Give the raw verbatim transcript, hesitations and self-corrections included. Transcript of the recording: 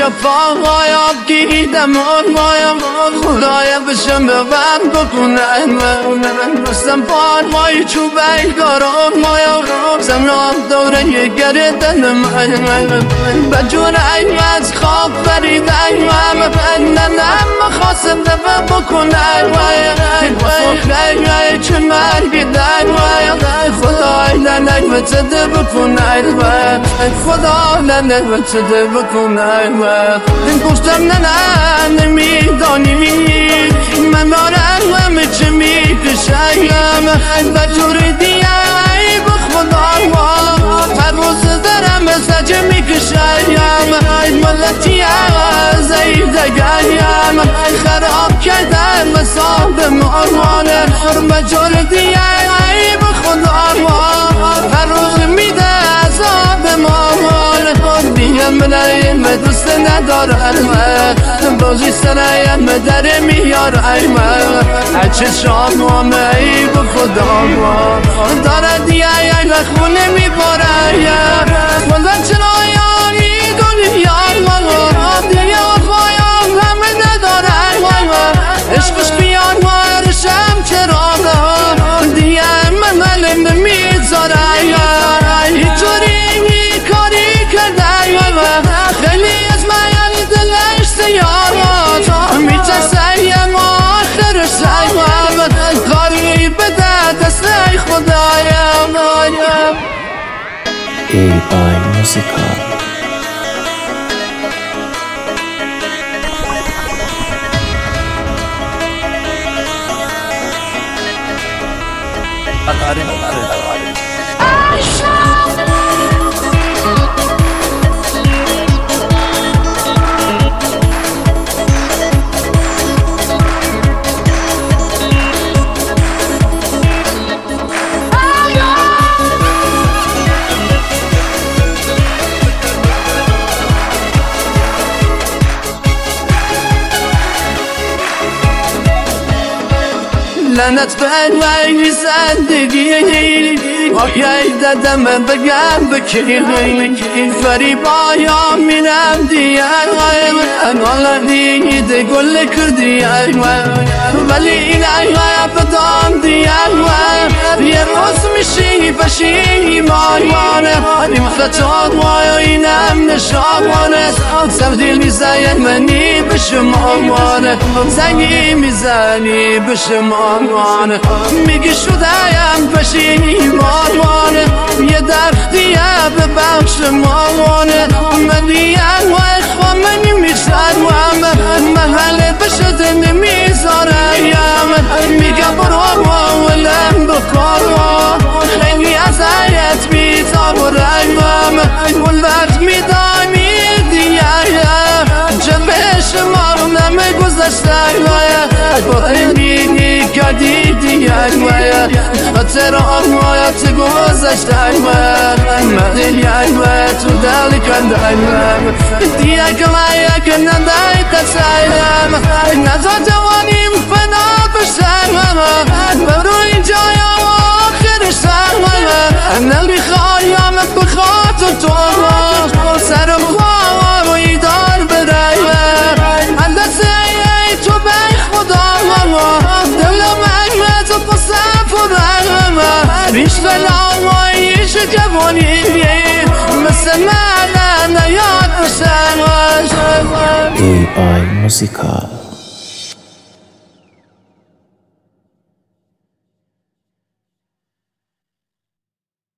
شفاهایم دیدم آرمایم خدایا بشم به من بکنم رستم پارمای چوبه گارم مایم سمرام دوره یه گردن من بجور این از خواب فریدن ننم خواستم دفع بکنم خیلی چه مرگی در خدای لنگ و تده بکنم خدا لنگ و تده بکنم گفتم نه نه نمیدانی من دارم همه چه میکشم بجور دیگه به خدا هر روز دارم سجه میکشم ملتی از ایدگریم خراب کردن مساب مارمانه بجور دیگه به خدا هر روز میده عذاب مارمانه دیگه منایم دوست ندارم بازی سرایم در میارم هرچه شام ای به خدا داره دیگه و خونه میبارم ولی چرا یاری دنیا دیگه وفایم همه ندارم عشقش بیان مارشم چرا دیگه من علم نمیذارم اینجوری کاری کردم خیلی از من دلش سیارات میترسیم آخر سیم کاری بده دست خدایم ای بای موزیکال لعنت بر زندگی آیه دادم بگم بکی فریبایا میرم دیار حالا دیده گل کردی ولی این ایوه بدام دیار یه روز میشی پشیمانه مفتاد مایا اینم نشامانه سفدیل میزاید منی بشمامانه زنگی میزنی بشمامانه میگی شدهیم پشیمانه یه درختیه به بخش مامانه منی انوای خواه منی میشدوم محله بشده نمیذارم میگم برو ولم بکارم خیلی از حیات بیتار و رنگم اون وقت میدانی دیگه جمعه شما رو نمه گذشتن با اینی کردی دیگه خاطر آمایت گذشتن مدیلیه تو دلی کندن دیگه کلایه که ندای تسایم نزا جوانیم فنا بشم برو اینجا یا آخرش سرم نلی خواهیم بخاطر تو سرم خواه و ایدار برایم هندسه ای تو بی خدا دلم اگمت و پسف و رقم ریش دلامایش جوانی مثل من نیاد بشم ای بای موزیکال